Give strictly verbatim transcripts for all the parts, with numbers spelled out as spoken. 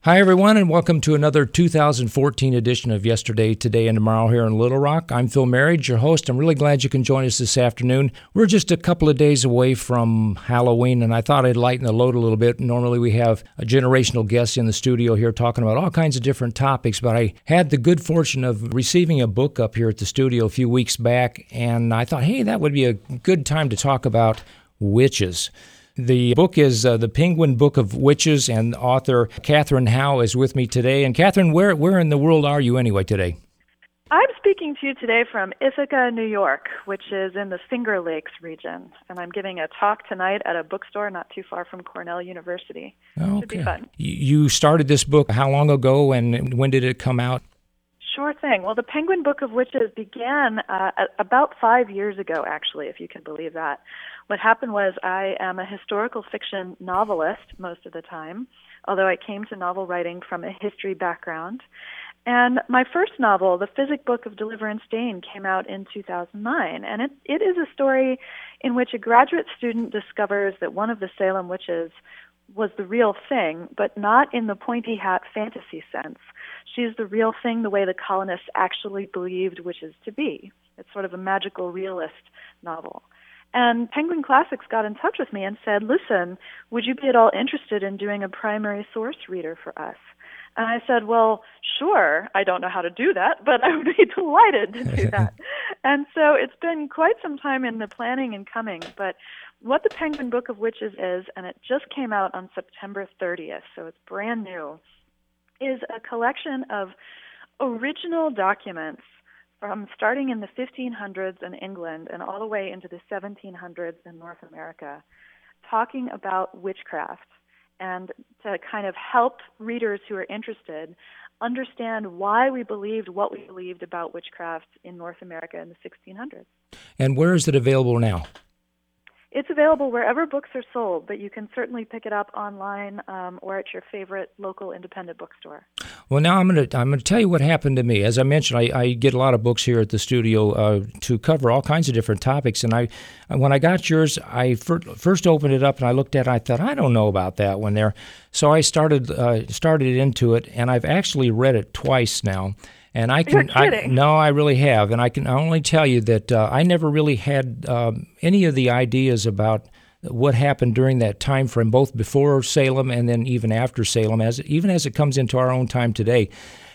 Hi, everyone, and welcome to another two thousand fourteen edition of Yesterday, Today, and Tomorrow here in Little Rock. I'm Phil Marriage, your host. I'm really glad you can join us this afternoon. We're just a couple of days away from Halloween, and I thought I'd lighten the load a little bit. Normally, we have a generational guest in the studio here talking about all kinds of different topics, but I had the good fortune of receiving a book up here at the studio a few weeks back, and I thought, hey, that would be a good time to talk about witches. The book is uh, The Penguin Book of Witches, and author Kathryn Howe is with me today. And Kathryn, where where in the world are you anyway today? I'm speaking to you today from Ithaca, New York, which is in the Finger Lakes region. And I'm giving a talk tonight at a bookstore not too far from Cornell University. Okay. Should be fun. You started this book how long ago, and when did it come out? Sure thing. Well, the Penguin Book of Witches began uh, about five years ago, actually, if you can believe that. What happened was I am a historical fiction novelist most of the time, although I came to novel writing from a history background. And my first novel, The Physic Book of Deliverance Dane, came out in two thousand nine. And it, it is a story in which a graduate student discovers that one of the Salem witches was the real thing, but not in the pointy hat fantasy sense. She's the real thing the way the colonists actually believed witches to be. It's sort of a magical realist novel. And Penguin Classics got in touch with me and said, listen, would you be at all interested in doing a primary source reader for us? And I said, well, sure. I don't know how to do that, but I would be delighted to do that. And so it's been quite some time in the planning and coming. But what the Penguin Book of Witches is, and it just came out on September thirtieth, so it's brand new, is a collection of original documents from starting in the fifteen hundreds in England and all the way into the seventeen hundreds in North America, talking about witchcraft, and to kind of help readers who are interested understand why we believed what we believed about witchcraft in North America in the sixteen hundreds. And where is it available now? It's available wherever books are sold, but you can certainly pick it up online um, or at your favorite local independent bookstore. Well, now I'm going to I'm going to tell you what happened to me. As I mentioned, I, I get a lot of books here at the studio uh, to cover all kinds of different topics. And I, when I got yours, I fir- first opened it up and I looked at it. I thought, I don't know about that one there. So I started uh, started into it, and I've actually read it twice now. And I can, You're kidding. I, no, I really have, and I can only tell you that uh, I never really had um, any of the ideas about what happened during that time frame, both before Salem and then even after Salem, as even as it comes into our own time today.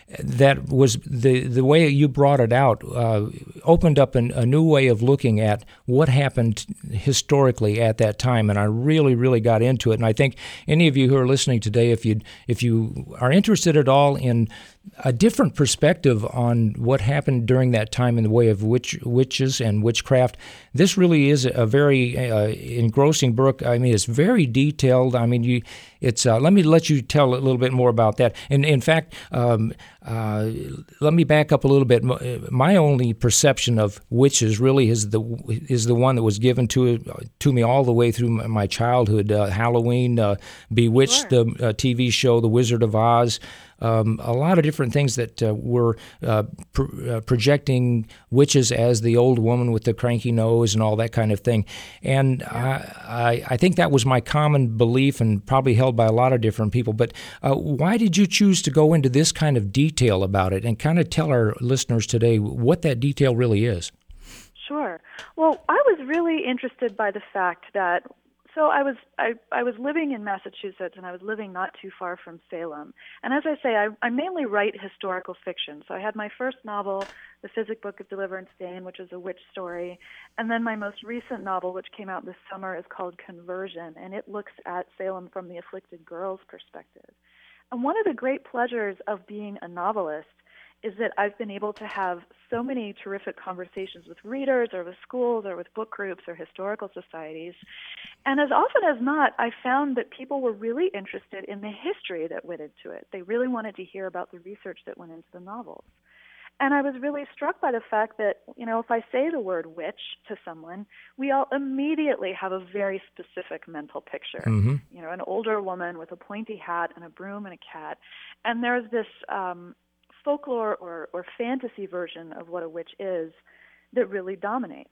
That was the the way you brought it out uh, opened up an, a new way of looking at what happened historically at that time, and I really, really got into it. And I think any of you who are listening today, if you if you are interested at all in a different perspective on what happened during that time in the way of witch, witches and witchcraft, this really is a very uh, engrossing book. I mean, it's very detailed. I mean, you, it's. Uh, let me let you tell a little bit more about that. And in fact, um, uh, let me back up a little bit. My only perception of witches really is the is the one that was given to to me all the way through my childhood. Uh, Halloween, uh, Bewitched, Sure. the uh, T V show, The Wizard of Oz. Um, a lot of different things that uh, were uh, pr- uh, projecting witches as the old woman with the cranky nose and all that kind of thing. And I, I, I think that was my common belief and probably held by a lot of different people. But uh, why did you choose to go into this kind of detail about it and kind of tell our listeners today what that detail really is? Sure. Well, I was really interested by the fact that So I was I, I was living in Massachusetts, and I was living not too far from Salem. And as I say, I, I mainly write historical fiction. So I had my first novel, The Physic Book of Deliverance Dane, which is a witch story. And then my most recent novel, which came out this summer, is called Conversion, and it looks at Salem from the afflicted girl's perspective. And one of the great pleasures of being a novelist is that I've been able to have so many terrific conversations with readers or with schools or with book groups or historical societies. And as often as not, I found that people were really interested in the history that went into it. They really wanted to hear about the research that went into the novels. And I was really struck by the fact that, you know, if I say the word witch to someone, we all immediately have a very specific mental picture. Mm-hmm. You know, an older woman with a pointy hat and a broom and a cat. And there's this um, folklore or, or fantasy version of what a witch is that really dominates.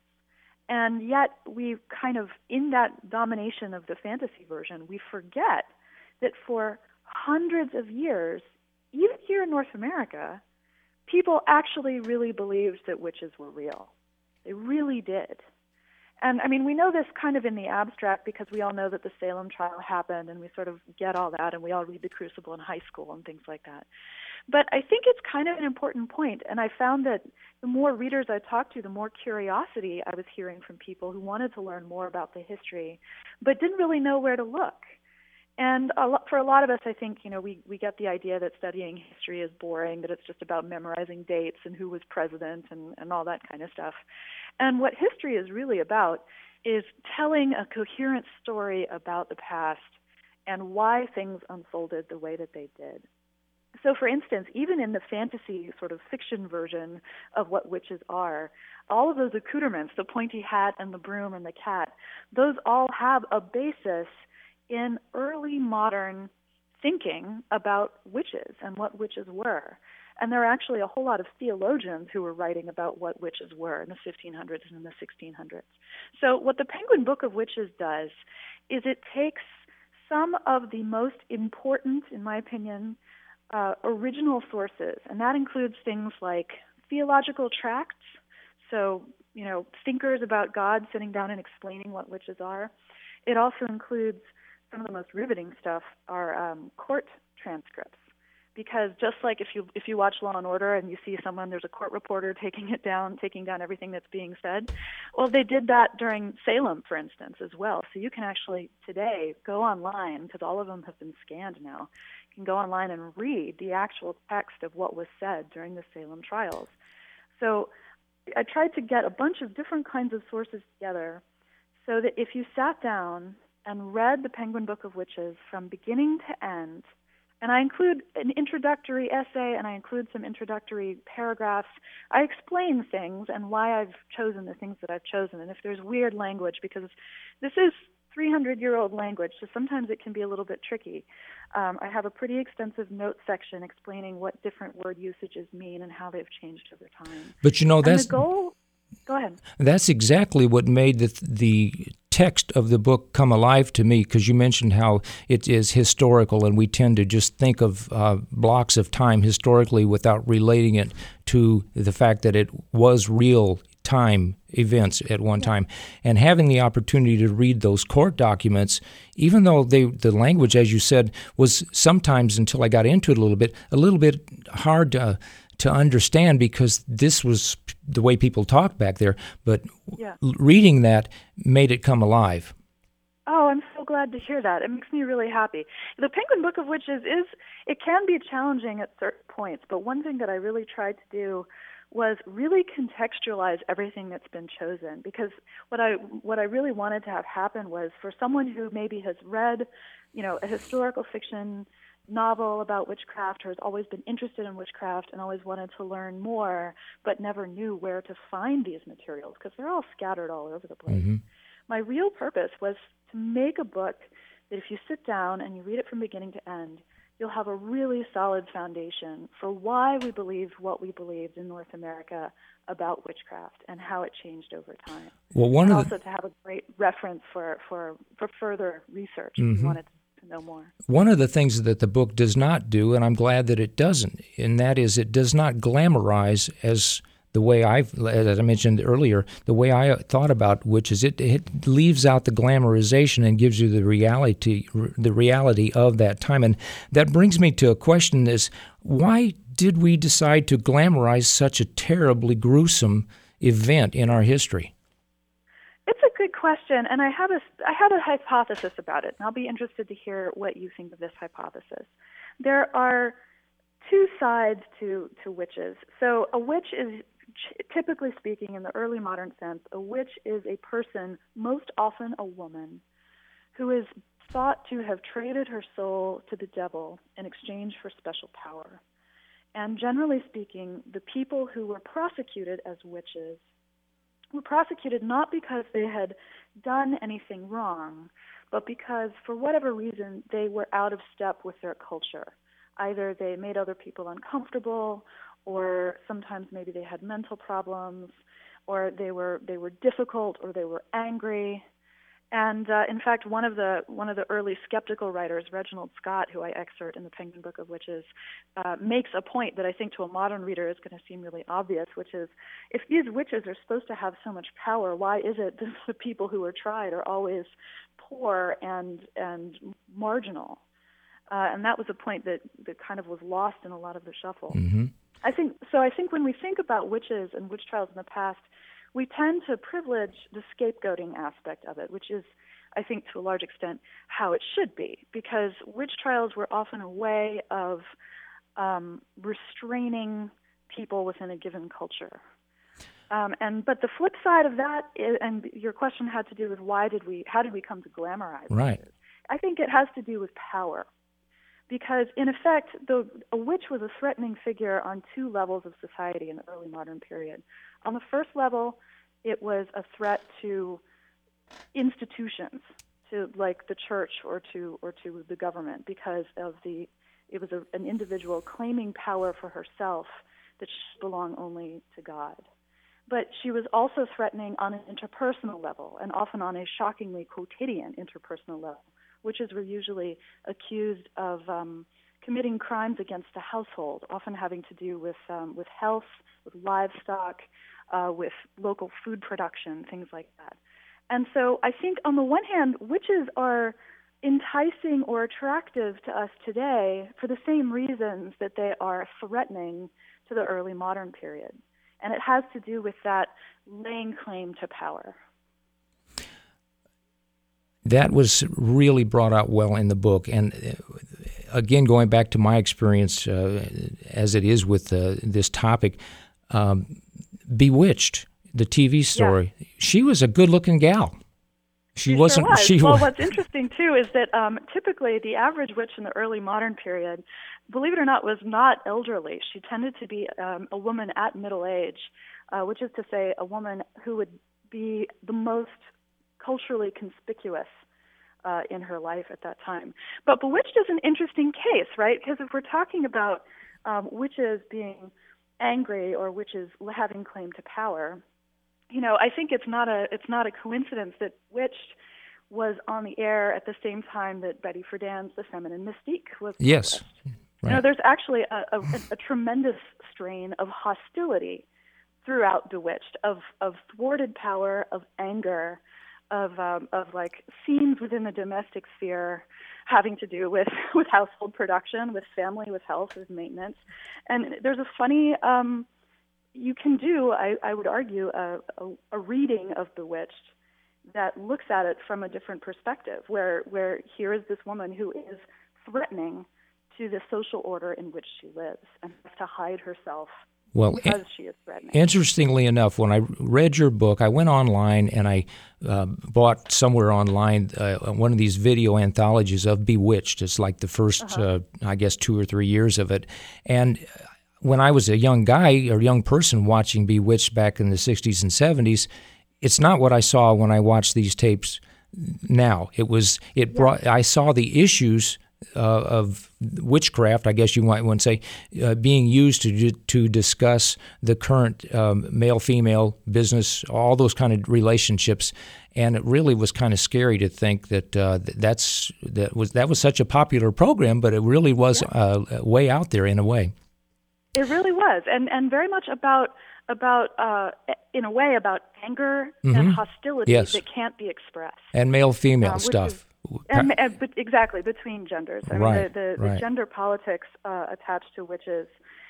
And yet we kind of, in that domination of the fantasy version, we forget that for hundreds of years, even here in North America, people actually really believed that witches were real. They really did. And I mean, we know this kind of in the abstract because we all know that the Salem trial happened and we sort of get all that and we all read The Crucible in high school and things like that. But I think it's kind of an important point, and I found that the more readers I talked to, the more curiosity I was hearing from people who wanted to learn more about the history, but didn't really know where to look. And a lot, for a lot of us, I think, you know, we, we get the idea that studying history is boring, that it's just about memorizing dates and who was president and, and all that kind of stuff. And what history is really about is telling a coherent story about the past and why things unfolded the way that they did. So, for instance, even in the fantasy sort of fiction version of what witches are, all of those accoutrements, the pointy hat and the broom and the cat, those all have a basis in early modern thinking about witches and what witches were. And there are actually a whole lot of theologians who were writing about what witches were in the fifteen hundreds and in the sixteen hundreds. So what the Penguin Book of Witches does is it takes some of the most important, in my opinion, uh, original sources, and that includes things like theological tracts, so, you know, thinkers about God sitting down and explaining what witches are. It also includes some of the most riveting stuff are um, court transcripts, because just like if you if you watch Law and Order and you see someone, there's a court reporter taking it down, taking down everything that's being said. Well, they did that during Salem, for instance, as well. So you can actually today go online, because all of them have been scanned now. You can go online and read the actual text of what was said during the Salem trials. So I tried to get a bunch of different kinds of sources together so that if you sat down and read the Penguin Book of Witches from beginning to end, and I include an introductory essay and I include some introductory paragraphs. I explain things and why I've chosen the things that I've chosen. And if there's weird language, because this is three hundred year old language, so sometimes it can be a little bit tricky. Um, I have a pretty extensive note section explaining what different word usages mean and how they've changed over time. But you know, that's and the goal. Go ahead. That's exactly what made the the text of the book come alive to me, because you mentioned how it is historical, and we tend to just think of uh, blocks of time historically without relating it to the fact that it was real time events at one time. And having the opportunity to read those court documents, even though they the language, as you said, was sometimes, until I got into it a little bit, a little bit hard to to understand, because this was the way people talked back there, but yeah. reading that made it come alive. Oh, I'm so glad to hear that. It makes me really happy. The Penguin Book of Witches is, it can be challenging at certain points, but one thing that I really tried to do was really contextualize everything that's been chosen, because what I what I really wanted to have happen was for someone who maybe has read, you know, a historical fiction novel about witchcraft, or has always been interested in witchcraft and always wanted to learn more, but never knew where to find these materials because they're all scattered all over the place. Mm-hmm. My real purpose was to make a book that if you sit down and you read it from beginning to end, you'll have a really solid foundation for why we believed what we believed in North America about witchcraft and how it changed over time. Well, one and of also the... to have a great reference for, for, for further research mm-hmm. if you wanted to know more. One of the things that the book does not do, and I'm glad that it doesn't, and that is it does not glamorize as the way I've, as I mentioned earlier, the way I thought about witches. It, it leaves out the glamorization and gives you the reality, the reality of that time. And that brings me to a question: is why did we decide to glamorize such a terribly gruesome event in our history? It's a good question, and I have a I have a hypothesis about it, and I'll be interested to hear what you think of this hypothesis. There are two sides to to witches. So a witch is, typically speaking, in the early modern sense, a witch is a person, most often a woman, who is thought to have traded her soul to the devil in exchange for special power. And generally speaking, the people who were prosecuted as witches were prosecuted not because they had done anything wrong, but because, for whatever reason, they were out of step with their culture. Either they made other people uncomfortable, or sometimes maybe they had mental problems, or they were they were difficult, or they were angry. And uh, in fact, one of the one of the early skeptical writers, Reginald Scott, who I excerpt in the Penguin Book of Witches, uh, makes a point that I think to a modern reader is going to seem really obvious, which is, if these witches are supposed to have so much power, why is it that the people who are tried are always poor and and marginal? Uh, and that was a point that, that kind of was lost in a lot of the shuffle. Mm-hmm. I think so. I think when we think about witches and witch trials in the past, we tend to privilege the scapegoating aspect of it, which is, I think, to a large extent, how it should be, because witch trials were often a way of um, restraining people within a given culture. Um, and but the flip side of that, is, and your question had to do with why did we, how did we come to glamorize Right. witches? I think it has to do with power, because in effect, the, a witch was a threatening figure on two levels of society in the early modern period. On the first level, it was a threat to institutions, to like the church or to or to the government, because of the it was a, an individual claiming power for herself that should belong only to God. But she was also threatening on an interpersonal level, and often on a shockingly quotidian interpersonal level. Witches were usually accused of um, committing crimes against the household, often having to do with um, with health, with livestock, uh, with local food production, things like that. And so I think on the one hand, witches are enticing or attractive to us today for the same reasons that they are threatening to the early modern period. And it has to do with that laying claim to power. That was really brought out well in the book. And again, going back to my experience uh, as it is with uh, this topic, um, Bewitched, the T V story, yeah. She was a good-looking gal. She, she wasn't. Sure was. She well, was. What's interesting too is that um, typically the average witch in the early modern period, believe it or not, was not elderly. She tended to be um, a woman at middle age, uh, which is to say, a woman who would be the most culturally conspicuous uh, in her life at that time. But Bewitched is an interesting case, right? Because if we're talking about um, witches being angry or witches having claim to power, you know, I think it's not a it's not a coincidence that Bewitched was on the air at the same time that Betty Friedan's The Feminine Mystique was published. Yes. Right. You know, there's actually a, a, a tremendous strain of hostility throughout Bewitched, of of thwarted power, of anger, of um, of like scenes within the domestic sphere having to do with, with household production, with family, with health, with maintenance. And there's a funny, um, you can do, I, I would argue, a, a, a reading of Bewitched that looks at it from a different perspective, where, where here is this woman who is threatening to the social order in which she lives and has to hide herself well, because she is threatening. Interestingly enough, when I read your book, I went online and I uh, bought somewhere online uh, one of these video anthologies of Bewitched. It's like the first, uh-huh. uh, I guess, two or three years of it. And when I was a young guy or young person watching Bewitched back in the sixties and seventies, it's not what I saw when I watched these tapes now. It was, it yeah. brought, I saw the issues Uh, of witchcraft, I guess you might want to say, uh, being used to to discuss the current um, male-female business, all those kind of relationships, and it really was kind of scary to think that uh, that's that was that was such a popular program, but it really was yeah. uh, way out there in a way. It really was, and and very much about about uh, in a way about anger mm-hmm. and hostility yes. that can't be expressed, and male-female um, stuff. Is, And, and, but exactly, between genders. I right, mean, the, the, the right. gender politics uh, attached to witches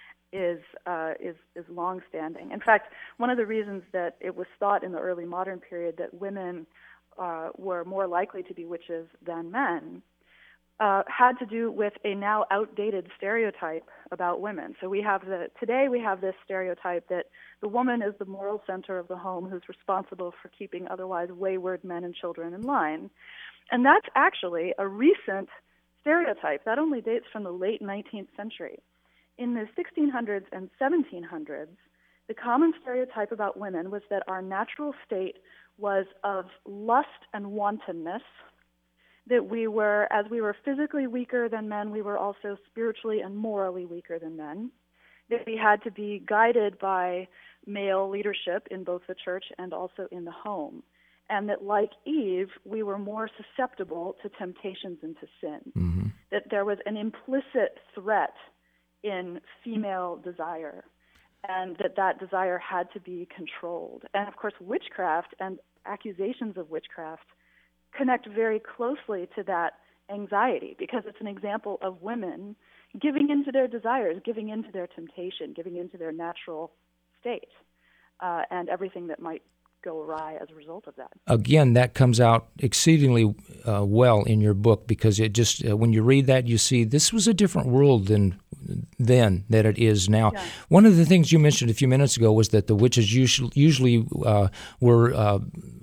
is uh, is is longstanding. In fact, one of the reasons that it was thought in the early modern period that women uh, were more likely to be witches than men uh, had to do with a now outdated stereotype about women. So we have the today we have this stereotype that the woman is the moral center of the home, who's responsible for keeping otherwise wayward men and children in line. And that's actually a recent stereotype that only dates from the late nineteenth century. In the sixteen hundreds and seventeen hundreds, the common stereotype about women was that our natural state was of lust and wantonness, that we were, as we were physically weaker than men, we were also spiritually and morally weaker than men, that we had to be guided by male leadership in both the church and also in the home. and that, like Eve, we were more susceptible to temptations and to sin, mm-hmm. that there was an implicit threat in female desire, and that that desire had to be controlled. And, of course, witchcraft and accusations of witchcraft connect very closely to that anxiety, because it's an example of women giving into their desires, giving into their temptation, giving into their natural state, uh, and everything that might go awry as a result of that. Again, that comes out exceedingly uh, well in your book, because it just uh, when you read that, you see this was a different world than then that it is now. Yeah. One of the things you mentioned a few minutes ago was that the witches usually, usually uh, were uh,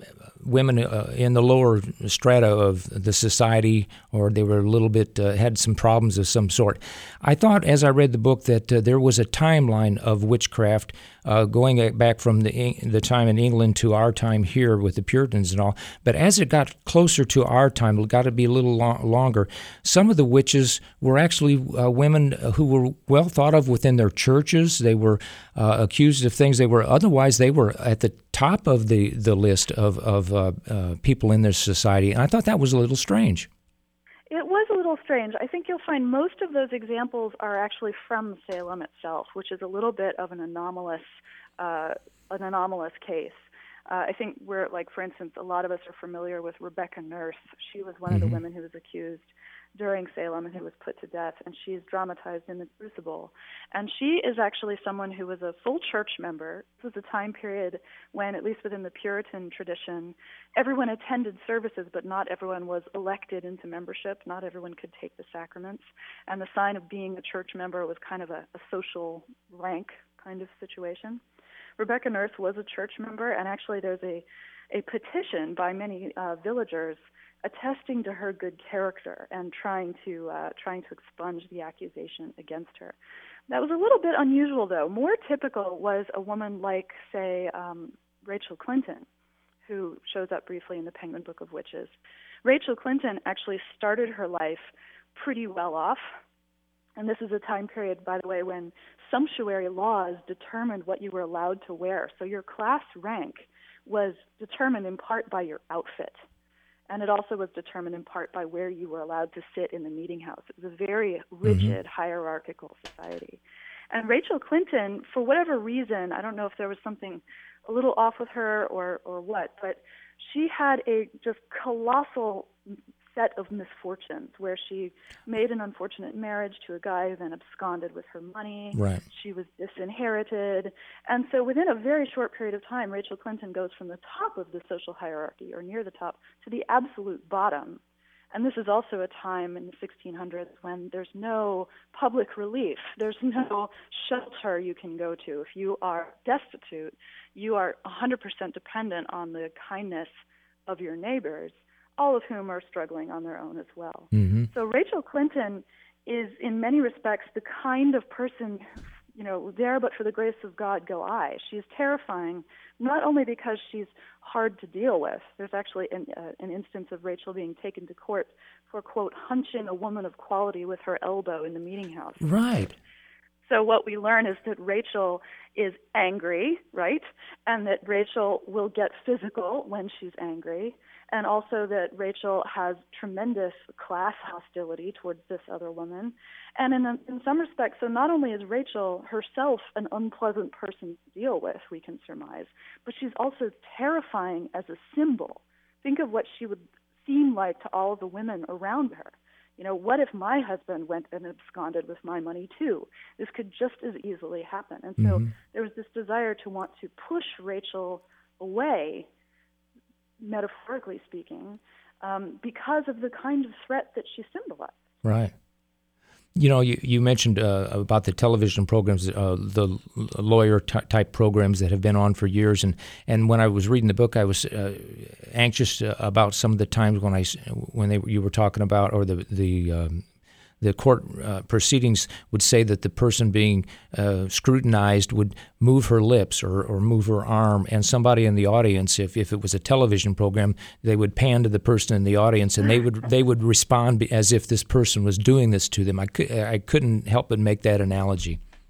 women uh, in the lower strata of the society, or they were a little bit, uh, had some problems of some sort. I thought as I read the book that uh, there was a timeline of witchcraft uh, going back from the the time in England to our time here with the Puritans and all. But as it got closer to our time, it got to be a little lo- longer. Some of the witches were actually uh, women who were well thought of within their churches. They were uh, accused of things. They were otherwise they were at the top of the, the list of, of uh, uh, people in this society. And I thought that was a little strange. It was a little strange. I think you'll find most of those examples are actually from Salem itself, which is a little bit of an anomalous, uh, an anomalous case. Uh, I think we're, like, for instance, a lot of us are familiar with Rebecca Nurse. She was one mm-hmm. of the women who was accused during Salem and who was put to death, and she's dramatized in The Crucible. And she is actually someone who was a full church member. This was a time period when, at least within the Puritan tradition, everyone attended services, but not everyone was elected into membership. Not everyone could take the sacraments. And the sign of being a church member was kind of a, a social rank kind of situation. Rebecca Nurse was a church member, and actually there's a, a petition by many uh, villagers attesting to her good character and trying to uh, trying to expunge the accusation against her. That was a little bit unusual, though. More typical was a woman like, say, um, Rachel Clinton, who shows up briefly in the Penguin Book of Witches. Rachel Clinton actually started her life pretty well off. And this is a time period, by the way, when sumptuary laws determined what you were allowed to wear. So your class rank was determined in part by your outfit. And it also was determined in part by where you were allowed to sit in the meeting house. It was a very rigid, mm-hmm. hierarchical society. And Rachel Clinton, for whatever reason, I don't know if there was something a little off with her or, or what, but she had a just colossal set of misfortunes where she made an unfortunate marriage to a guy who then absconded with her money. Right. She was disinherited. And so within a very short period of time, Rachel Clinton goes from the top of the social hierarchy, or near the top, to the absolute bottom. And this is also a time in the sixteen hundreds when there's no public relief. There's no shelter you can go to. If you are destitute, you are one hundred percent dependent on the kindness of your neighbors, all of whom are struggling on their own as well. Mm-hmm. So Rachel Clinton is, in many respects, the kind of person, you know, there but for the grace of God go I. She's terrifying, not only because she's hard to deal with. There's actually an, uh, an instance of Rachel being taken to court for, quote, hunching a woman of quality with her elbow in the meeting house. Right. So what we learn is that Rachel is angry, right? And that Rachel will get physical when she's angry. And also that Rachel has tremendous class hostility towards this other woman. And in, a, in some respects, so not only is Rachel herself an unpleasant person to deal with, we can surmise, but she's also terrifying as a symbol. Think of what she would seem like to all the women around her. You know, what if my husband went and absconded with my money too? This could just as easily happen. And so mm-hmm. there was this desire to want to push Rachel away, metaphorically speaking, um, because of the kind of threat that she symbolized. Right. You know, you, you mentioned uh, about the television programs, uh, the lawyer t- type programs that have been on for years, and, and when I was reading the book, I was uh, anxious uh, about some of the times when I when they you were talking about, or the the um, the court uh, proceedings would say that the person being uh, scrutinized would move her lips or, or move her arm, and somebody in the audience, if, if it was a television program, they would pan to the person in the audience, and they would they would respond as if this person was doing this to them. I, could, I couldn't help but make that analogy.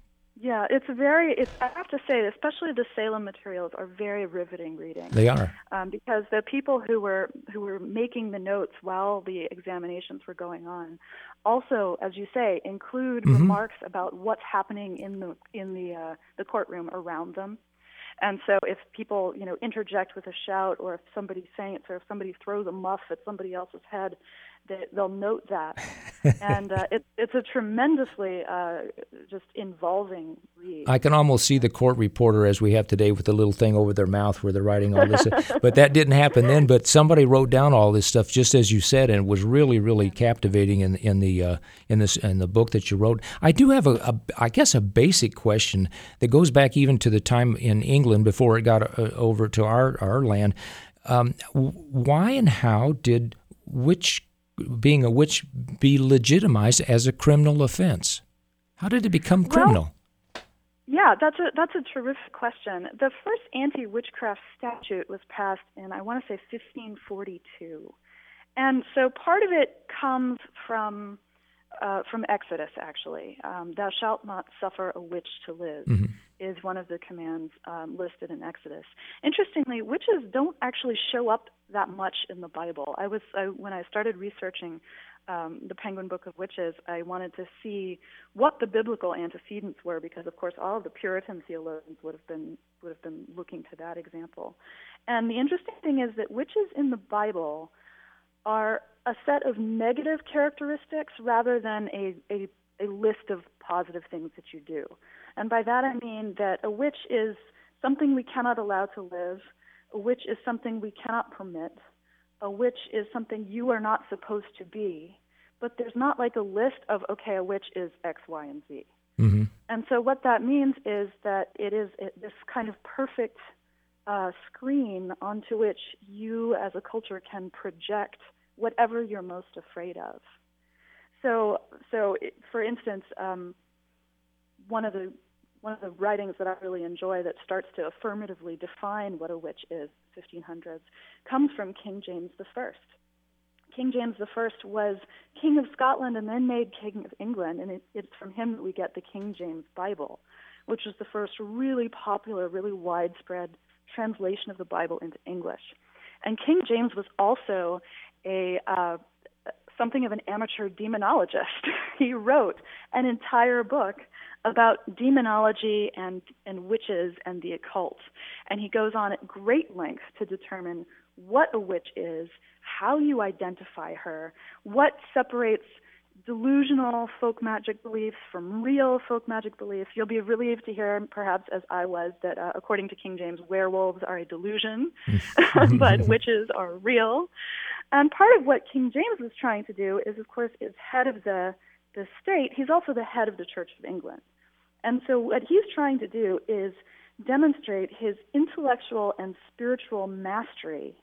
Yeah, it's very, it's, I have to say, especially the Salem materials are very riveting reading. They are. Um, because the people who were who were making the notes while the examinations were going on also, as you say, include mm-hmm. remarks about what's happening in the in the uh, the courtroom around them. And so if people, you know, interject with a shout, or if somebody faints, or if somebody throws a muff at somebody else's head, they, they'll note that. and uh, it, it's a tremendously uh, just involving read. I can almost see the court reporter as we have today with the little thing over their mouth where they're writing all this. But that didn't happen then. But somebody wrote down all this stuff just as you said, and it was really, really captivating in in the uh, in this in the book that you wrote. I do have a, a I guess a basic question that goes back even to the time in England before it got uh, over to our our land. Um, why and how did witch being a witch be legitimized as a criminal offense? How did it become criminal? Well, yeah, that's a that's a terrific question. The first anti-witchcraft statute was passed in, I want to say, fifteen forty-two, and so part of it comes from uh, from Exodus. Actually, um, "Thou shalt not suffer a witch to live" mm-hmm. is one of the commands um, listed in Exodus. Interestingly, witches don't actually show up that much in the Bible. I was I, when I started researching um, the Penguin Book of Witches, I wanted to see what the biblical antecedents were, because of course all of the Puritan theologians would have been would have been looking to that example. And the interesting thing is that witches in the Bible are a set of negative characteristics rather than a, a, a list of positive things that you do. And by that I mean that a witch is something we cannot allow to live. A witch is something we cannot permit. A witch is something you are not supposed to be. But there's not like a list of, okay, a witch is X, Y, and Z. Mm-hmm. And so what that means is that it is this kind of perfect uh, screen onto which you as a culture can project whatever you're most afraid of. So, so it, for instance, um, one of the One of the writings that I really enjoy that starts to affirmatively define what a witch is, fifteen hundreds, comes from King James the First. King James the First was King of Scotland and then made King of England, and it, it's from him that we get the King James Bible, which was the first really popular, really widespread translation of the Bible into English. And King James was also a uh, something of an amateur demonologist. He wrote an entire book about demonology and, and witches and the occult. And he goes on at great length to determine what a witch is, how you identify her, what separates delusional folk magic beliefs from real folk magic beliefs. You'll be relieved to hear, perhaps as I was, that uh, according to King James, werewolves are a delusion, but witches are real. And part of what King James was trying to do is, of course, as head of the, the state, he's also the head of the Church of England. And so what he's trying to do is demonstrate his intellectual and spiritual mastery,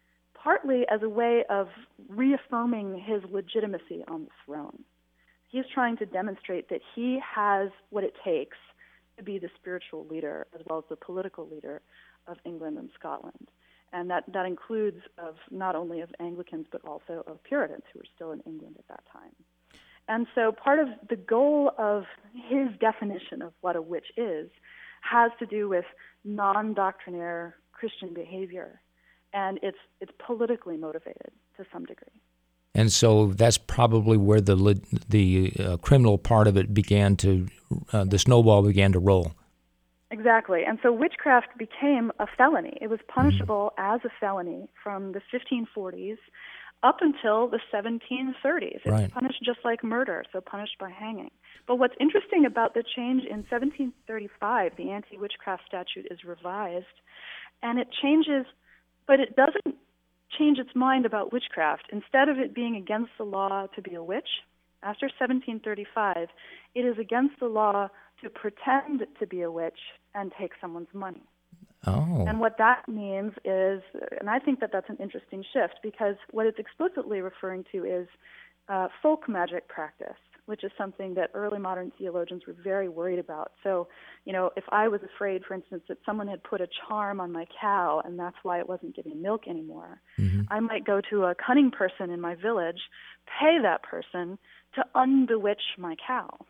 partly as a way of reaffirming his legitimacy on the throne. He's trying to demonstrate that he has what it takes to be the spiritual leader as well as the political leader of England and Scotland. And that, that includes of not only of Anglicans but also of Puritans who were still in England at that time. And so part of the goal of his definition of what a witch is has to do with non-doctrinaire Christian behavior. And it's it's politically motivated to some degree. And so that's probably where the the uh, criminal part of it began to, uh, the snowball began to roll. Exactly. And so witchcraft became a felony. It was punishable mm-hmm. as a felony from the fifteen forties up until the seventeen thirties. It right. was punished just like murder, so punished by hanging. But what's interesting about the change in seventeen thirty-five, the anti-witchcraft statute is revised, and it changes, but it doesn't change its mind about witchcraft. Instead of it being against the law to be a witch, after seventeen thirty-five, it is against the law to pretend to be a witch and take someone's money. Oh. And what that means is, and I think that that's an interesting shift, because what it's explicitly referring to is uh, folk magic practice, which is something that early modern theologians were very worried about. So, you know, if I was afraid, for instance, that someone had put a charm on my cow and that's why it wasn't giving milk anymore, mm-hmm. I might go to a cunning person in my village, pay that person to unbewitch my cow.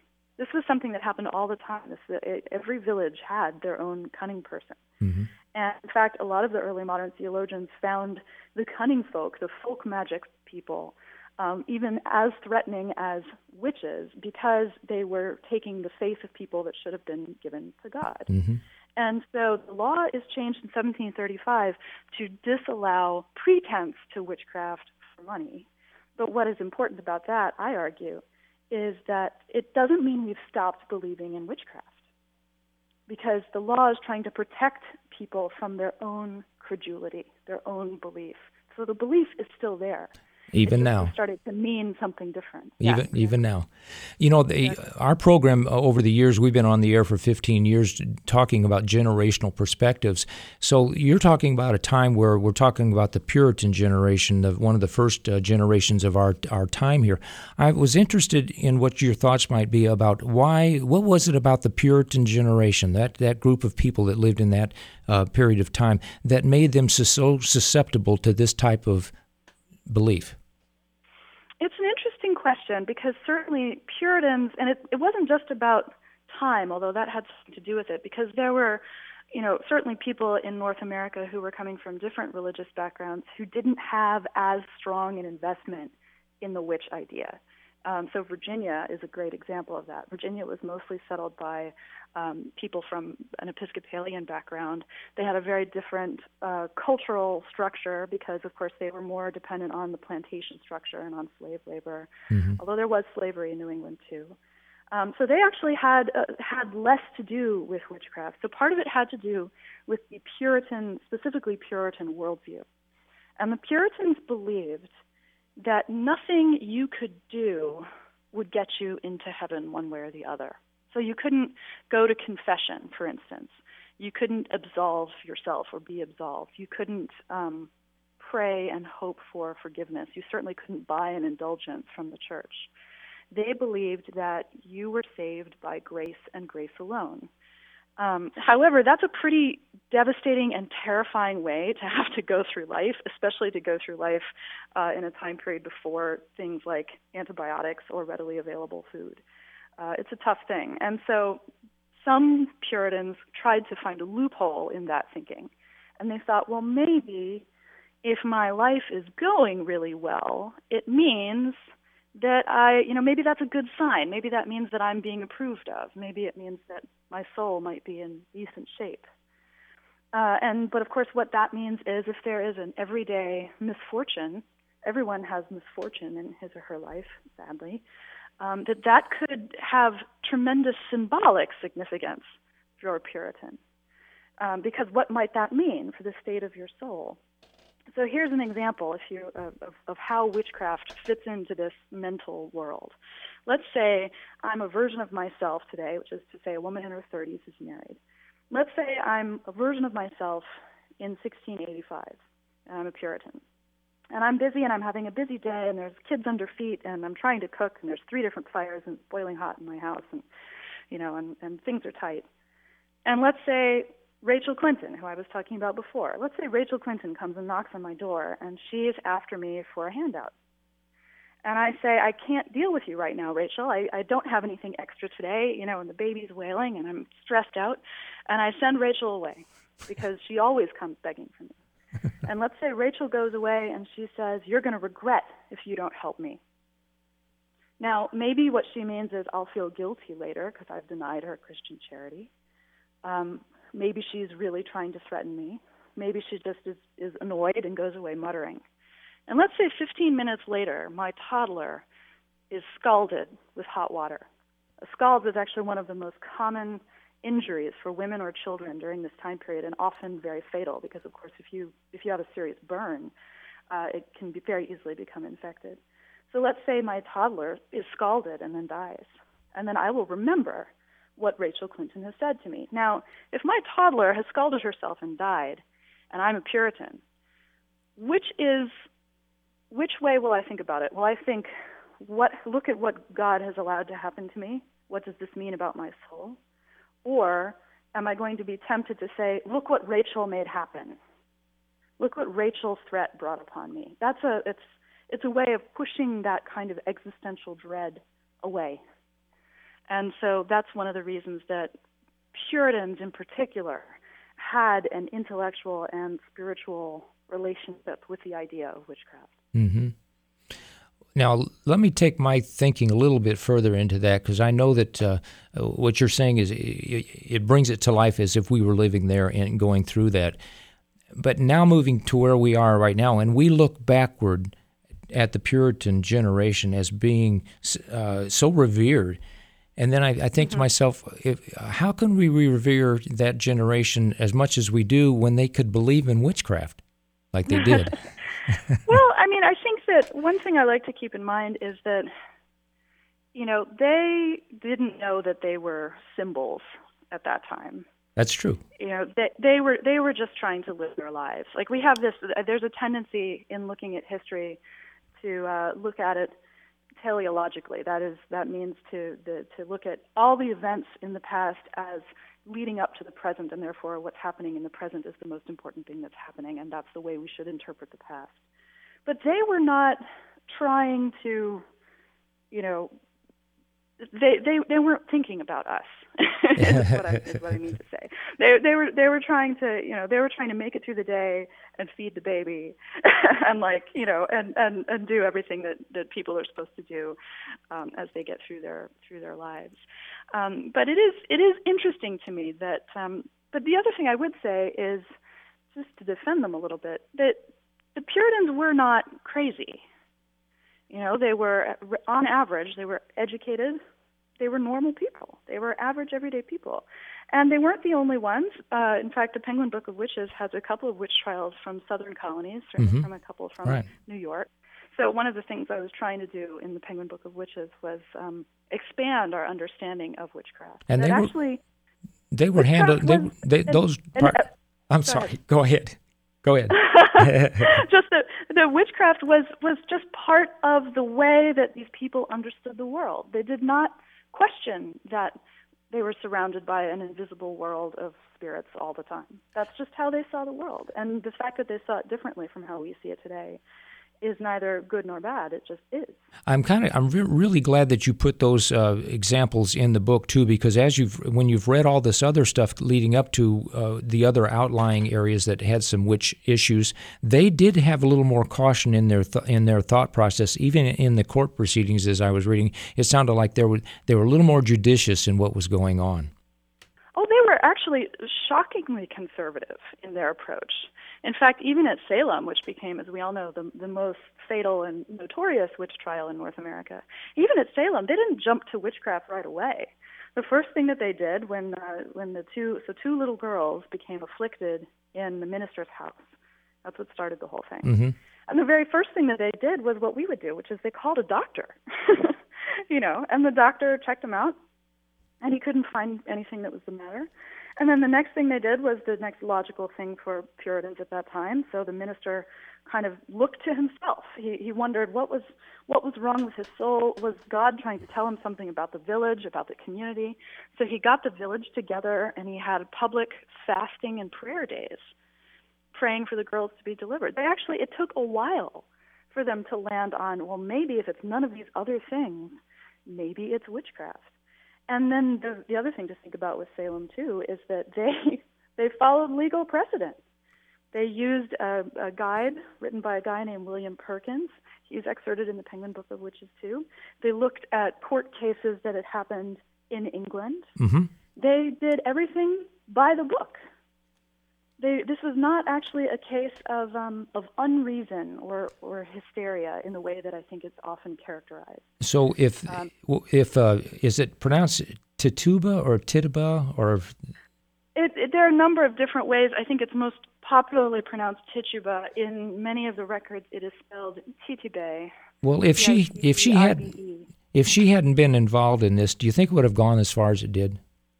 This was something that happened all the time. This, it, every village had their own cunning person. Mm-hmm. And in fact, a lot of the early modern theologians found the cunning folk, the folk magic people, um, even as threatening as witches, because they were taking the faith of people that should have been given to God. Mm-hmm. And so the law is changed in seventeen thirty-five to disallow pretense to witchcraft for money. But what is important about that, I argue, is that it doesn't mean we've stopped believing in witchcraft, because the law is trying to protect people from their own credulity, their own belief. So the belief is still there. Even it now, started to mean something different. Even yeah. even now, you know, the, yeah. our program uh, over the years, we've been on the air for fifteen years, talking about generational perspectives. So you're talking about a time where we're talking about the Puritan generation, of one of the first uh, generations of our our time here. I was interested in what your thoughts might be about why. What was it about the Puritan generation, that that group of people that lived in that uh, period of time, that made them so, so susceptible to this type of belief? It's an interesting question, because certainly Puritans, and it, it wasn't just about time, although that had something to do with it, because there were, you know, certainly people in North America who were coming from different religious backgrounds who didn't have as strong an investment in the witch idea. Um, so Virginia is a great example of that. Virginia was mostly settled by um, people from an Episcopalian background. They had a very different uh, cultural structure because, of course, they were more dependent on the plantation structure and on slave labor, mm-hmm. although there was slavery in New England too. Um, so they actually had uh, had less to do with witchcraft. So part of it had to do with the Puritan, specifically Puritan worldview. And the Puritans believed that nothing you could do would get you into heaven one way or the other. So you couldn't go to confession, for instance. You couldn't absolve yourself or be absolved. You couldn't um, pray and hope for forgiveness. You certainly couldn't buy an indulgence from the church. They believed that you were saved by grace and grace alone. Um, however, that's a pretty devastating and terrifying way to have to go through life, especially to go through life uh, in a time period before things like antibiotics or readily available food. Uh, it's a tough thing. And so some Puritans tried to find a loophole in that thinking. And they thought, well, maybe if my life is going really well, it means that I, you know, maybe that's a good sign. Maybe that means that I'm being approved of. Maybe it means that my soul might be in decent shape. Uh, and but of course, what that means is if there is an everyday misfortune, everyone has misfortune in his or her life, sadly, um, that that could have tremendous symbolic significance if you're a Puritan. Um, because what might that mean for the state of your soul? So here's an example if you, uh, of, of how witchcraft fits into this mental world. Let's say I'm a version of myself today, which is to say a woman in her thirties who's married. Let's say I'm a version of myself in sixteen eighty-five, and I'm a Puritan. And I'm busy, and I'm having a busy day, and there's kids under feet, and I'm trying to cook, and there's three different fires, and it's boiling hot in my house, and, you know, and, and things are tight. And let's say Rachel Clinton, who I was talking about before. Let's say Rachel Clinton comes and knocks on my door, and she's after me for a handout. And I say, I can't deal with you right now, Rachel. I, I don't have anything extra today, you know, and the baby's wailing, and I'm stressed out. And I send Rachel away because she always comes begging for me. And let's say Rachel goes away, and she says, you're going to regret if you don't help me. Now, maybe what she means is I'll feel guilty later because I've denied her Christian charity. Um, Maybe she's really trying to threaten me. Maybe she just is, is annoyed and goes away muttering. And let's say fifteen minutes later, my toddler is scalded with hot water. A scald is actually one of the most common injuries for women or children during this time period, and often very fatal because, of course, if you if you have a serious burn, uh, it can be very easily become infected. So let's say my toddler is scalded and then dies. And then I will remember what Rachel Clinton has said to me. Now, if my toddler has scalded herself and died, and I'm a Puritan, which is, which way will I think about it? Will I think, what? Look at what God has allowed to happen to me. What does this mean about my soul? Or am I going to be tempted to say, look what Rachel made happen. Look what Rachel's threat brought upon me. That's a, it's, it's a way of pushing that kind of existential dread away. And so that's one of the reasons that Puritans in particular had an intellectual and spiritual relationship with the idea of witchcraft. Mm-hmm. Now, let me take my thinking a little bit further into that, because I know that uh, what you're saying is it, it brings it to life as if we were living there and going through that. But now moving to where we are right now, and we look backward at the Puritan generation as being uh, so revered. And then I, I think mm-hmm. to myself, if, how can we revere that generation as much as we do when they could believe in witchcraft like they did? Well, I mean, I think that one thing I like to keep in mind is that, you know, they didn't know that they were symbols at that time. That's true. You know, they, they were they were just trying to live their lives. Like we have this, there's a tendency in looking at history to uh, look at it teleologically. That is, that means to the, to look at all the events in the past as leading up to the present, and therefore what's happening in the present is the most important thing that's happening, and that's the way we should interpret the past. But they were not trying to, you know, they they, they weren't thinking about us. is what I is what I mean to say. They they were they were trying to you know they were trying to make it through the day and feed the baby, and like you know and, and, and do everything that, that people are supposed to do um, as they get through their through their lives. Um, but it is it is interesting to me that. Um, but the other thing I would say is just to defend them a little bit that the Puritans were not crazy. You know, they were on average they were educated. They were normal people. They were average, everyday people. And they weren't the only ones. Uh, in fact, the Penguin Book of Witches has a couple of witch trials from southern colonies, certainly mm-hmm. from a couple from right. New York. So one of the things I was trying to do in the Penguin Book of Witches was um, expand our understanding of witchcraft. And that they were, actually, they were handled, they, they, and, those, and, part, uh, I'm go sorry, ahead. go ahead. Go ahead. Just that the witchcraft was, was just part of the way that these people understood the world. They did not question that they were surrounded by an invisible world of spirits all the time. That's just how they saw the world. And the fact that they saw it differently from how we see it today is neither good nor bad. It just is. I'm kind of I'm re- really glad that you put those uh, examples in the book too, because as you've when you've read all this other stuff leading up to uh, the other outlying areas that had some witch issues, they did have a little more caution in their th- in their thought process. Even in the court proceedings, as I was reading, it sounded like they were they were a little more judicious in what was going on. Oh, they were actually shockingly conservative in their approach. In fact, even at Salem, which became, as we all know, the, the most fatal and notorious witch trial in North America, even at Salem, they didn't jump to witchcraft right away. The first thing that they did when uh, when the two so two little girls became afflicted in the minister's house, that's what started the whole thing. Mm-hmm. And the very first thing that they did was what we would do, which is they called a doctor, you know, and the doctor checked them out, and he couldn't find anything that was the matter. And then the next thing they did was the next logical thing for Puritans at that time. So the minister kind of looked to himself. He he wondered what was what was wrong with his soul. Was God trying to tell him something about the village, about the community? So he got the village together, and he had public fasting and prayer days, praying for the girls to be delivered. They actually, it took a while for them to land on, well, maybe if it's none of these other things, maybe it's witchcraft. And then the, the other thing to think about with Salem, too, is that they they followed legal precedent. They used a, a guide written by a guy named William Perkins. He's excerpted in the Penguin Book of Witches, too. They looked at court cases that had happened in England. Mm-hmm. They did everything by the book. They, this was not actually a case of um, of unreason or, or hysteria in the way that I think it's often characterized. So, if um, if uh, is it pronounced Tituba or Tituba or? It, it, there are a number of different ways. I think it's most popularly pronounced Tituba. In many of the records, it is spelled Titibe. Well, if she if she had if she hadn't been involved in this, do you think it would have gone as far as it did?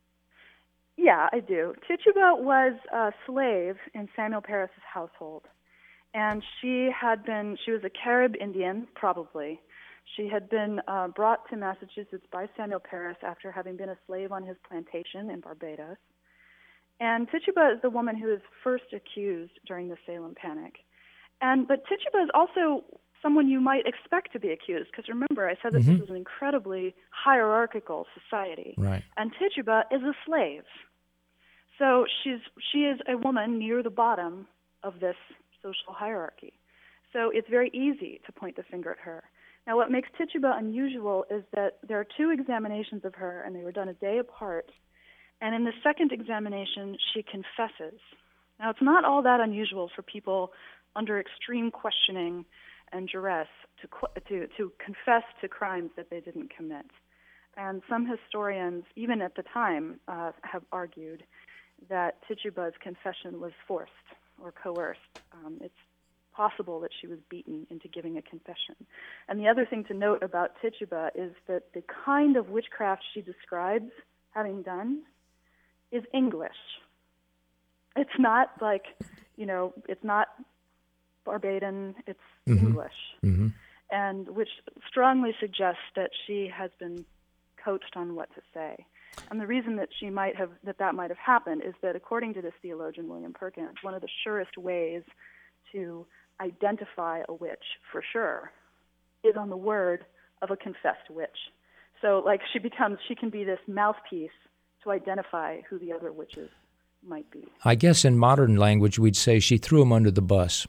Yeah, I do. Tituba was a slave in Samuel Parris's household, and she had been, she was a Carib Indian, probably. She had been uh, brought to Massachusetts by Samuel Parris after having been a slave on his plantation in Barbados. And Tituba is the woman who is first accused during the Salem Panic. And but Tituba is also someone you might expect to be accused, because remember, I said that mm-hmm. this is an incredibly hierarchical society. Right. And Tituba is a slave. So she's she is a woman near the bottom of this social hierarchy. So it's very easy to point the finger at her. Now, what makes Tituba unusual is that there are two examinations of her, and they were done a day apart. And in the second examination, she confesses. Now, it's not all that unusual for people under extreme questioning and duress to to to confess to crimes that they didn't commit. And some historians, even at the time, uh, have argued that Tituba's confession was forced or coerced. Um, it's possible that she was beaten into giving a confession. And the other thing to note about Tituba is that the kind of witchcraft she describes having done is English. It's not like, you know, it's not Barbadian, it's mm-hmm. English. Mm-hmm. And which strongly suggests that she has been coached on what to say. And the reason that she might have that that might have happened is that, according to this theologian William Perkins, one of the surest ways to identify a witch for sure is on the word of a confessed witch. So, like, she becomes she can be this mouthpiece to identify who the other witches might be. I guess in modern language we'd say she threw him under the bus.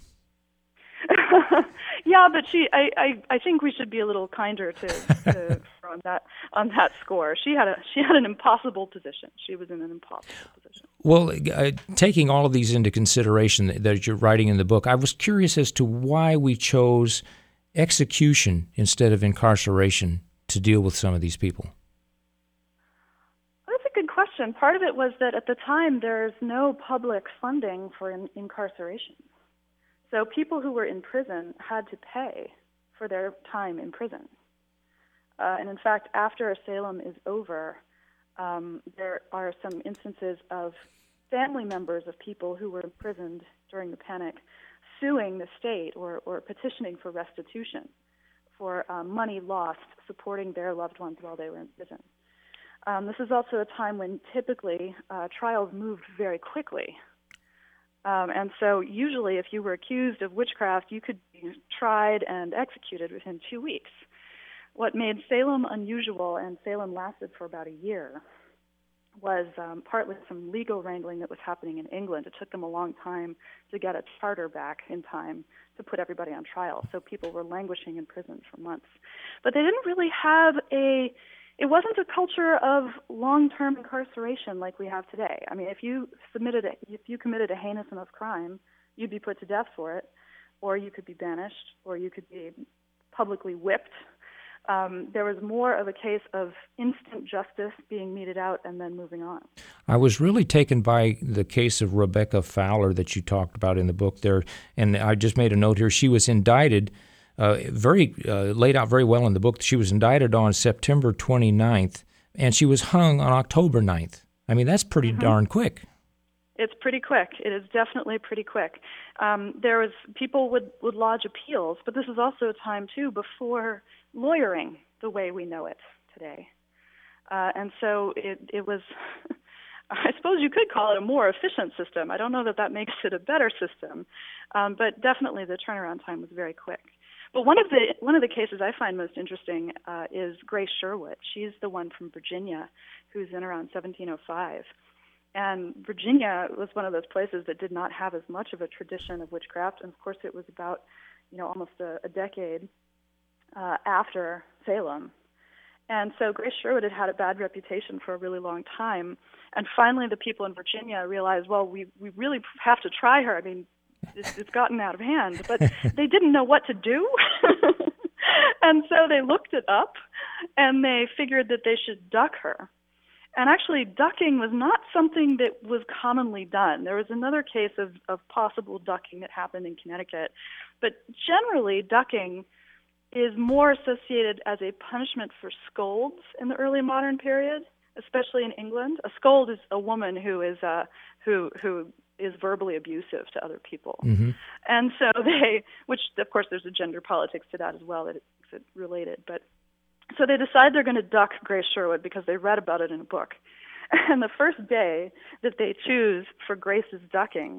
Yeah, but she, I, I, I think we should be a little kinder to, to on that on that score. She had a she had an impossible position. She was in an impossible position. Well, uh, taking all of these into consideration that, that you're writing in the book, I was curious as to why we chose execution instead of incarceration to deal with some of these people. That's a good question. Part of it was that at the time there's no public funding for in- incarceration. So people who were in prison had to pay for their time in prison. Uh, and in fact, after Salem is over, um, there are some instances of family members of people who were imprisoned during the panic suing the state or, or petitioning for restitution for um, money lost supporting their loved ones while they were in prison. Um, this is also a time when typically uh, trials moved very quickly. Um, and so usually if you were accused of witchcraft, you could be tried and executed within two weeks. What made Salem unusual, and Salem lasted for about a year, was um, partly some legal wrangling that was happening in England. It took them a long time to get a charter back in time to put everybody on trial. So people were languishing in prison for months. But they didn't really have a... It wasn't a culture of long-term incarceration like we have today. I mean, if you submitted, a, if you committed a heinous enough crime, you'd be put to death for it, or you could be banished, or you could be publicly whipped. Um, there was more of a case of instant justice being meted out and then moving on. I was really taken by the case of Rebecca Fowler that you talked about in the book there, and I just made a note here. She was indicted. Uh, very uh, laid out very well in the book. She was indicted on September twenty-ninth, and she was hung on October ninth. I mean, that's pretty mm-hmm. darn quick. It's pretty quick. It is definitely pretty quick. Um, there was people would, would lodge appeals, but this is also a time, too, before lawyering the way we know it today. Uh, and so it, it was, I suppose you could call it a more efficient system. I don't know that that makes it a better system, um, but definitely the turnaround time was very quick. But one of the one of the cases I find most interesting uh, is Grace Sherwood. She's the one from Virginia who's in around seventeen oh five. And Virginia was one of those places that did not have as much of a tradition of witchcraft. And, of course, it was about, you know, almost a, a decade uh, after Salem. And so Grace Sherwood had had a bad reputation for a really long time. And finally the people in Virginia realized, well, we, we really have to try her. I mean, It's, it's gotten out of hand, but they didn't know what to do. And so they looked it up, and they figured that they should duck her. And actually, ducking was not something that was commonly done. There was another case of, of possible ducking that happened in Connecticut. But generally, ducking is more associated as a punishment for scolds in the early modern period, especially in England. A scold is a woman who is uh, who who is verbally abusive to other people. Mm-hmm. And so they, which of course there's a gender politics to that as well that makes it related. But so they decide they're going to duck Grace Sherwood because they read about it in a book. And the first day that they choose for Grace's ducking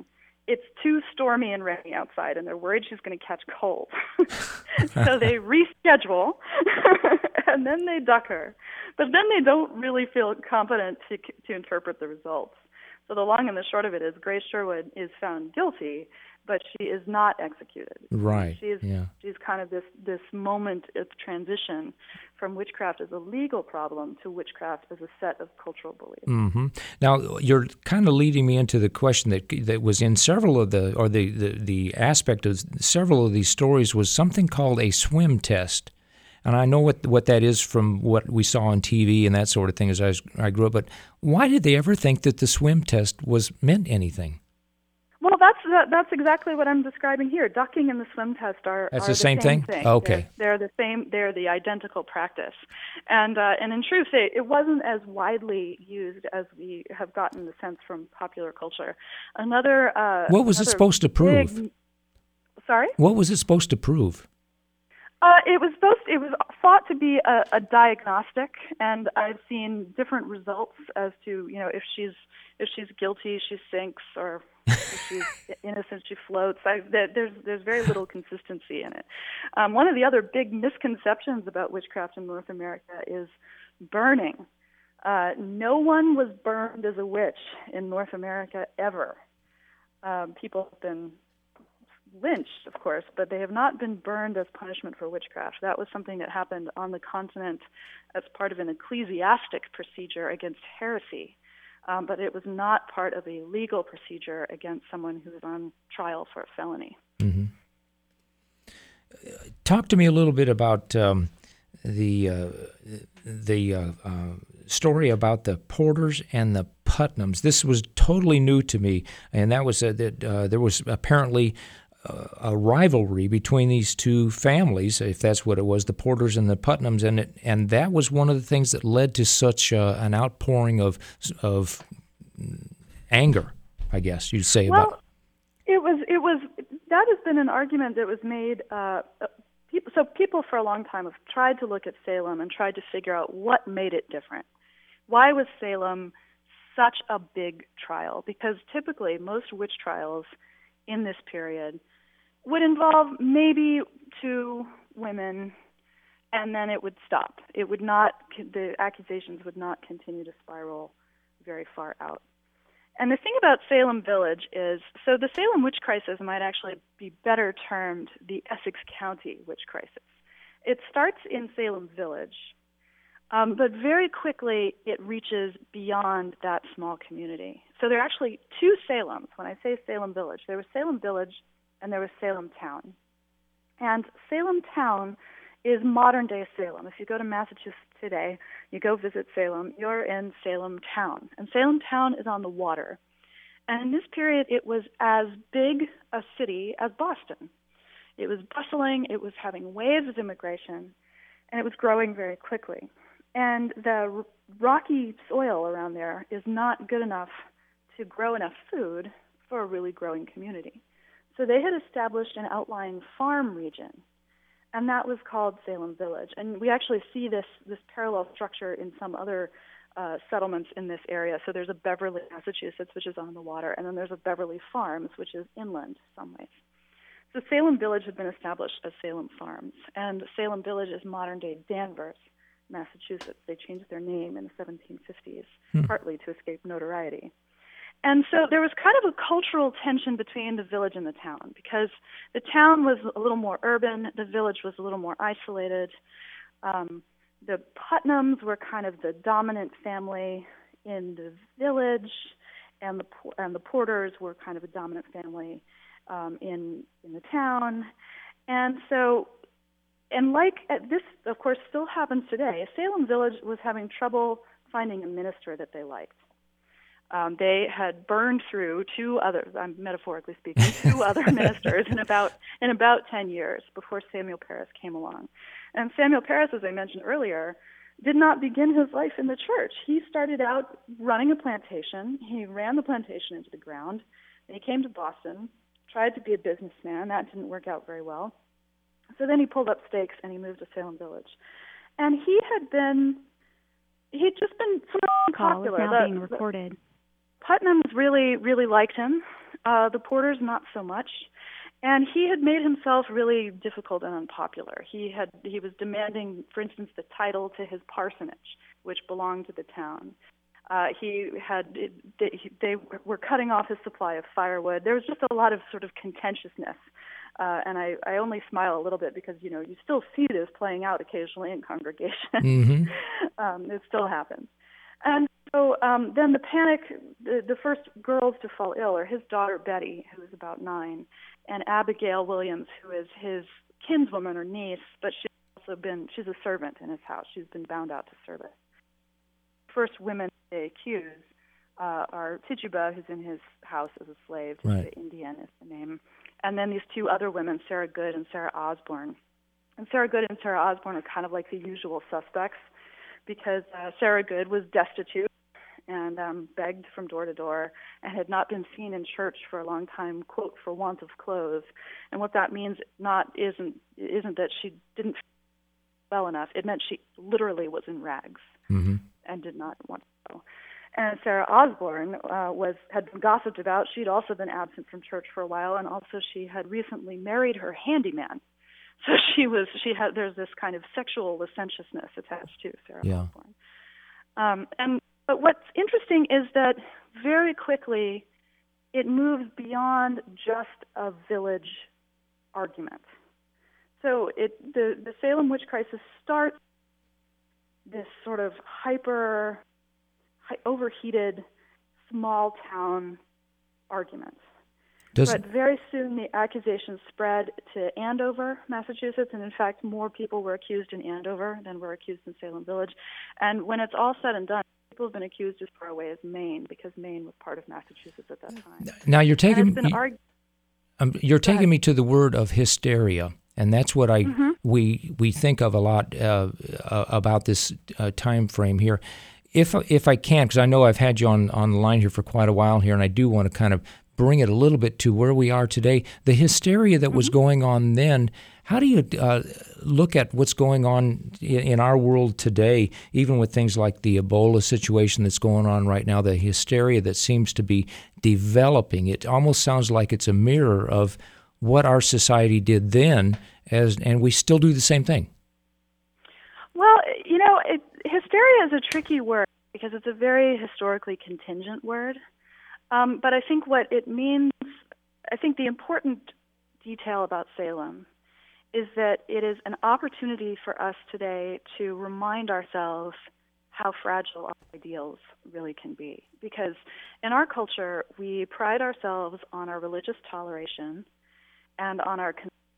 it's too stormy and rainy outside, and they're worried she's going to catch cold. So they reschedule, and then they duck her. But then they don't really feel competent to to interpret the results. So the long and the short of it is Grace Sherwood is found guilty, but she is not executed. Right. She's yeah. she's kind of this this moment of transition from witchcraft as a legal problem to witchcraft as a set of cultural beliefs. Mm-hmm. Now you're kind of leading me into the question that that was in several of the or the, the, the aspect of several of these stories was something called a swim test. And I know what what that is from what we saw on T V and that sort of thing as I, was, I grew up. But why did they ever think that the swim test was meant anything? Well, that's that, that's exactly what I'm describing here. Ducking and the swim test are, that's are the, the same, same thing? thing. Okay. They're, they're the same. They're the identical practice, and uh, and in truth, it, it wasn't as widely used as we have gotten the sense from popular culture. Another. Uh, what was another it supposed to prove? Big, sorry. What was it supposed to prove? Uh, it was supposed. It was thought to be a, a diagnostic, and I've seen different results as to you know if she's if she's guilty, she sinks, or if she's innocent, she floats. I, there's there's very little consistency in it. Um, one of the other big misconceptions about witchcraft in North America is burning. Uh, no one was burned as a witch in North America ever. Um, people have been lynched, of course, but they have not been burned as punishment for witchcraft. That was something that happened on the continent as part of an ecclesiastic procedure against heresy, um, but it was not part of a legal procedure against someone who was on trial for a felony. Mm-hmm. Talk to me a little bit about um, the uh, the uh, uh, story about the Porters and the Putnams. This was totally new to me, and that was uh, that uh, there was apparently a rivalry between these two families, if that's what it was, the Porters and the Putnams, and it, and that was one of the things that led to such uh, an outpouring of of anger, I guess you'd say. Well, about it was it was that has been an argument that was made. Uh, people, so people for a long time have tried to look at Salem and tried to figure out what made it different. Why was Salem such a big trial? Because typically most witch trials in this period would involve maybe two women, and then it would stop. It would not, the accusations would not continue to spiral very far out. And the thing about Salem Village is, so the Salem witch crisis might actually be better termed the Essex County witch crisis. It starts in Salem Village, um, but very quickly it reaches beyond that small community. So there are actually two Salems. When I say Salem Village, there was Salem Village and there was Salem Town. And Salem Town is modern-day Salem. If you go to Massachusetts today, you go visit Salem, you're in Salem Town. And Salem Town is on the water. And in this period, it was as big a city as Boston. It was bustling, it was having waves of immigration, and it was growing very quickly. And the r- rocky soil around there is not good enough to grow enough food for a really growing community. So they had established an outlying farm region, and that was called Salem Village. And we actually see this this parallel structure in some other uh, settlements in this area. So there's a Beverly, Massachusetts, which is on the water, and then there's a Beverly Farms, which is inland some ways. So Salem Village had been established as Salem Farms, and Salem Village is modern-day Danvers, Massachusetts. They changed their name in the seventeen fifties, hmm. partly to escape notoriety. And so there was kind of a cultural tension between the village and the town, because the town was a little more urban, the village was a little more isolated. Um, the Putnams were kind of the dominant family in the village, and the and the Porters were kind of a dominant family um, in in the town. And so, and like this, of course, still happens today. Salem Village was having trouble finding a minister that they liked. Um, they had burned through two other, I'm metaphorically speaking, two other ministers in about in about ten years before Samuel Parris came along. And Samuel Parris, as I mentioned earlier, did not begin his life in the church. He started out running a plantation. He ran the plantation into the ground. And he came to Boston, tried to be a businessman. That didn't work out very well. So then he pulled up stakes and he moved to Salem Village. And he had been, he'd just been phenomenally popular. Call is now the, being recorded. The Putnams really, really liked him. Uh, the Porters, not so much. And he had made himself really difficult and unpopular. He had he was demanding, for instance, the title to his parsonage, which belonged to the town. Uh, he had they, they were cutting off his supply of firewood. There was just a lot of sort of contentiousness, uh, and I, I only smile a little bit because you know you still see this playing out occasionally in congregation. Mm-hmm. um, it still happens, and so um, then the panic. The, the first girls to fall ill are his daughter Betty, who is about nine, and Abigail Williams, who is his kinswoman or niece, but she's also been she's a servant in his house. She's been bound out to service. First women they accuse uh, are Tituba, who's in his house as a slave. Right. The Indian is the name. And then these two other women, Sarah Good and Sarah Osborne. And Sarah Good and Sarah Osborne are kind of like the usual suspects because uh, Sarah Good was destitute and um, begged from door to door and had not been seen in church for a long time, quote, for want of clothes. And what that means not isn't isn't that she didn't feel well enough. It meant she literally was in rags. Mm-hmm. And did not want to go. And Sarah Osborne uh, was had been gossiped about. She'd also been absent from church for a while, and also she had recently married her handyman. So she was she had there's this kind of sexual licentiousness attached to Sarah yeah. Osborne. Um, and but what's interesting is that very quickly it moves beyond just a village argument. So it the the Salem witch crisis starts this sort of hyper, hy- overheated, small town argument. Does but very soon the accusations spread to Andover, Massachusetts, and in fact more people were accused in Andover than were accused in Salem Village. And when it's all said and done, people have been accused as far away as Maine, because Maine was part of Massachusetts at that time. Now you're taking you, argu- um, you're taking me to the word of hysteria. And that's what I mm-hmm. we we think of a lot uh, uh, about this uh, time frame here. If if I can, because I know I've had you on, on the line here for quite a while here, and I do want to kind of bring it a little bit to where we are today. The hysteria that mm-hmm. was going on then, how do you uh, look at what's going on in, in our world today, even with things like the Ebola situation that's going on right now, the hysteria that seems to be developing? It almost sounds like it's a mirror of what our society did then, as and we still do the same thing. Well, you know, it, hysteria is a tricky word because it's a very historically contingent word. Um, but I think what it means, I think the important detail about Salem is that it is an opportunity for us today to remind ourselves how fragile our ideals really can be. Because in our culture, we pride ourselves on our religious toleration and on our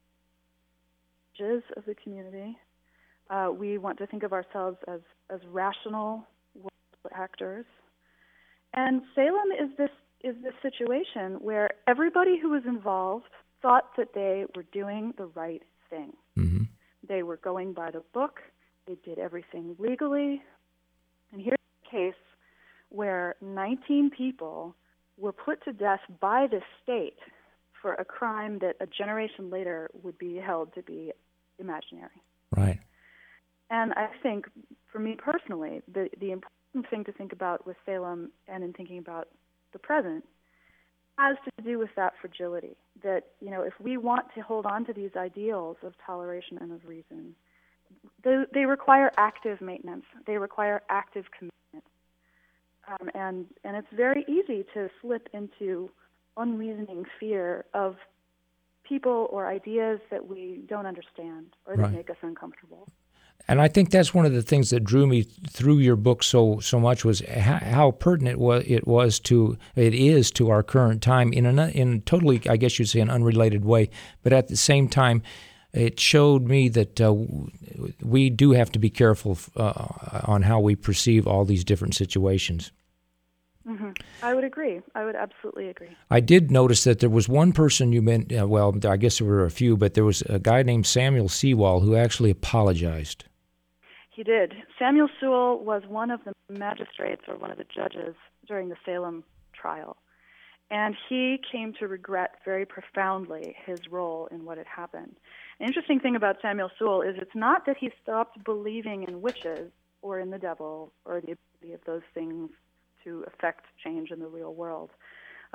of the community. Uh, we want to think of ourselves as, as rational world actors. And Salem is this is this situation where everybody who was involved thought that they were doing the right thing. Mm-hmm. They were going by the book. They did everything legally. And here's a case where nineteen people were put to death by the state for a crime that a generation later would be held to be imaginary. Right. And I think, for me personally, the, the important thing to think about with Salem and in thinking about the present has to do with that fragility. That, you know, if we want to hold on to these ideals of toleration and of reason, they, they require active maintenance. They require active commitment. Um, and, and it's very easy to slip into unreasoning fear of people or ideas that we don't understand or that right. make us uncomfortable. And I think that's one of the things that drew me through your book so so much was how, how pertinent was, it was to it is to our current time in a in totally, I guess you'd say, an unrelated way, but at the same time, it showed me that uh, we do have to be careful uh, on how we perceive all these different situations. Mm-hmm. I would agree. I would absolutely agree. I did notice that there was one person you meant, uh, well, I guess there were a few, but there was a guy named Samuel Sewall who actually apologized. He did. Samuel Sewall was one of the magistrates or one of the judges during the Salem trial. And he came to regret very profoundly his role in what had happened. An interesting thing about Samuel Sewall is it's not that he stopped believing in witches or in the devil or the ability of those things to affect change in the real world.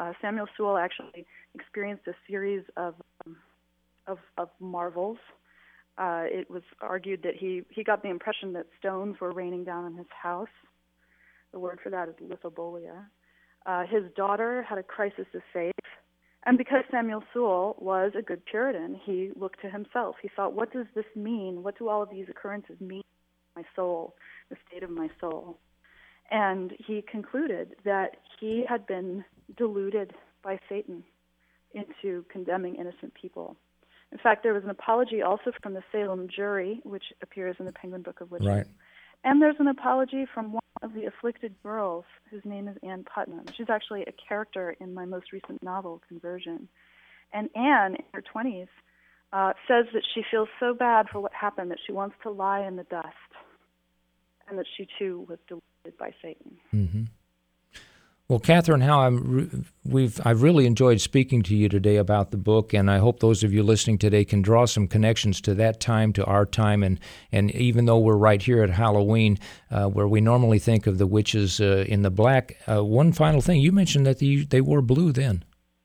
Uh, Samuel Sewall actually experienced a series of um, of, of marvels. Uh, it was argued that he, he got the impression that stones were raining down on his house. The word for that is lithobolia. Uh, his daughter had a crisis of faith. And because Samuel Sewall was a good Puritan, he looked to himself. He thought, what does this mean? What do all of these occurrences mean for my soul, the state of my soul? And he concluded that he had been deluded by Satan into condemning innocent people. In fact, there was an apology also from the Salem jury, which appears in the Penguin Book of Witches. Right. And there's an apology from one of the afflicted girls, whose name is Ann Putnam. She's actually a character in my most recent novel, Conversion. And Anne, in her twenties, uh, says that she feels so bad for what happened that she wants to lie in the dust, and that she too was deluded by Satan. Mm-hmm. Well, Catherine Howe, I'm re- we've I've really enjoyed speaking to you today about the book, and I hope those of you listening today can draw some connections to that time, to our time, and, and even though we're right here at Halloween, uh, where we normally think of the witches uh, in the black, uh, one final thing, you mentioned that the, they wore blue then.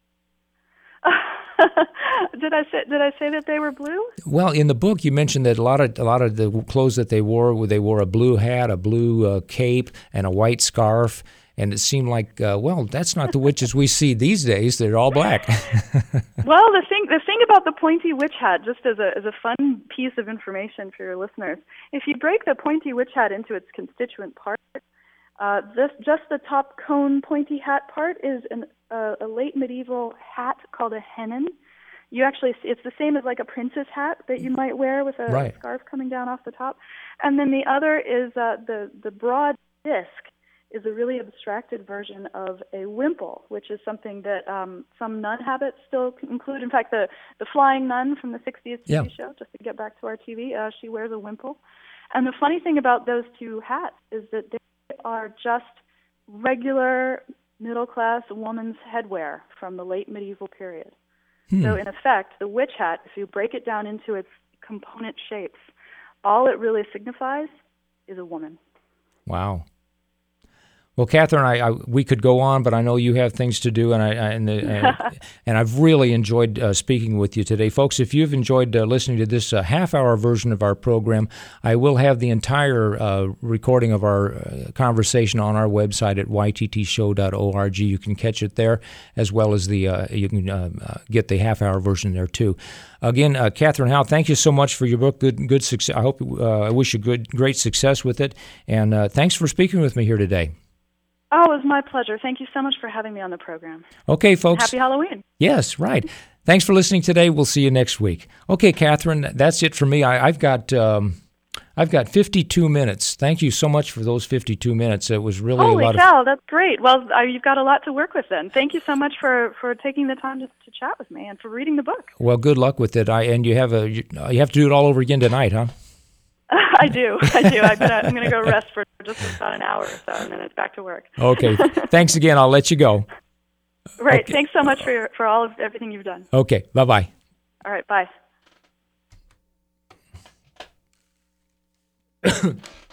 Did I say did I say that they were blue? Well, in the book, you mentioned that a lot of a lot of the clothes that they wore, they wore a blue hat, a blue uh, cape, and a white scarf. And it seemed like, uh, well, that's not the witches we see these days. They're all black. Well, the thing the thing about the pointy witch hat, just as a as a fun piece of information for your listeners, if you break the pointy witch hat into its constituent parts, uh, this just the top cone pointy hat part is an, uh, a late medieval hat called a hennin. You actually see, it's the same as like a princess hat that you might wear with a right. scarf coming down off the top, and then the other is uh, the the broad disc. Is a really abstracted version of a wimple, which is something that um, some nun habits still include. In fact, the, the Flying Nun from the sixties T V yeah. show, just to get back to our T V, uh, she wears a wimple. And the funny thing about those two hats is that they are just regular middle-class woman's headwear from the late medieval period. Hmm. So in effect, the witch hat, if you break it down into its component shapes, all it really signifies is a woman. Wow. Well, Catherine, I, I, we could go on, but I know you have things to do, and I, I and, the, and, and I've really enjoyed uh, speaking with you today. Folks, if you've enjoyed uh, listening to this uh, half-hour version of our program, I will have the entire uh, recording of our uh, conversation on our website at y t t show dot org. You can catch it there, as well as the uh, you can uh, uh, get the half-hour version there, too. Again, uh, Catherine Howe, thank you so much for your book. Good, good success. I hope uh, I wish you good, great success with it, and uh, thanks for speaking with me here today. Oh, it was my pleasure. Thank you so much for having me on the program. Okay, folks. Happy Halloween. Yes, right. Thanks for listening today. We'll see you next week. Okay, Catherine, that's it for me. I, I've got um, I've got fifty-two minutes. Thank you so much for those fifty-two minutes. It was really Holy a lot cow, of... that's great. Well, uh, you've got a lot to work with then. Thank you so much for, for taking the time to, to chat with me and for reading the book. Well, good luck with it. I and you have a you, you have to do it all over again tonight, huh? I do. I do. I'm gonna, I'm gonna go rest for just about an hour or so, and then it's back to work. Okay. Thanks again. I'll let you go. Right. Okay. Thanks so much for your, for all of everything you've done. Okay. Bye-bye. All right. Bye.